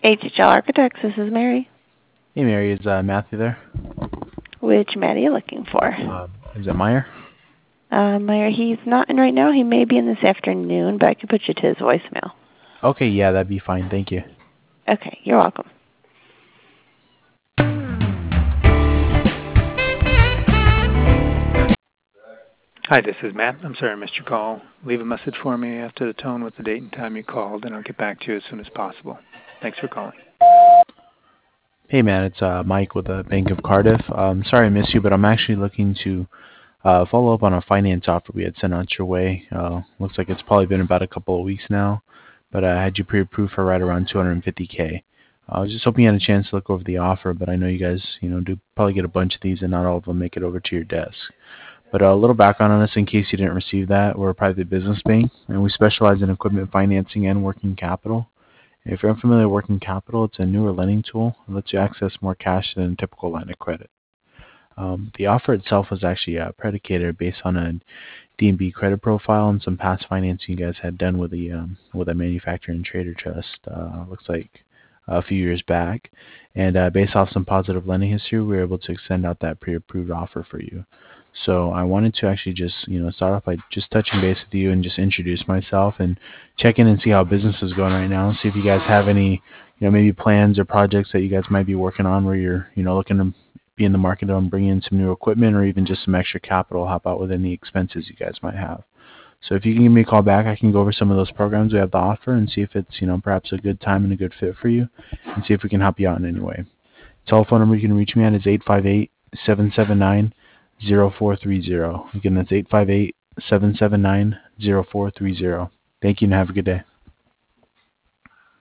HHL Architects, this is Mary. Hey, Mary, is Matthew there? Which Matt are you looking for? Is it Meyer? Meyer, he's not in right now. He may be in this afternoon, but I could put you to his voicemail. Okay, yeah, that'd be fine. Thank you. Okay, you're welcome. Hi, this is Matt. I'm sorry I missed your call. Leave a message for me after the tone with the date and time you called, and I'll get back to you as soon as possible. Thanks for calling. Hey, man, it's Mike with the Bank of Cardiff. Sorry I missed you, but I'm actually looking to follow up on a finance offer we had sent out your way. Looks like it's probably been about a couple of weeks now, but I had you pre-approved for right around $250K. I was just hoping you had a chance to look over the offer, but I know you guys, do probably get a bunch of these, and not all of them make it over to your desk. But a little background on us in case you didn't receive that. We're a private business bank, and we specialize in equipment financing and working capital. If you're unfamiliar with working capital, it's a newer lending tool. It lets you access more cash than a typical line of credit. The offer itself was actually predicated based on a D&B credit profile and some past financing you guys had done with a manufacturer and trader trust. Looks like a few years back, and based off some positive lending history, we were able to extend out that pre-approved offer for you. So I wanted to actually just start off by just touching base with you and just introduce myself and check in and see how business is going right now. See if you guys have any maybe plans or projects that you guys might be working on where you're looking to be in the market on bringing in some new equipment or even just some extra capital, help out with any expenses you guys might have. So if you can give me a call back, I can go over some of those programs we have to offer and see if it's perhaps a good time and a good fit for you, and see if we can help you out in any way. Telephone number you can reach me at is 858-779-0430. Again, that's 858-779-0430. Thank you and have a good day.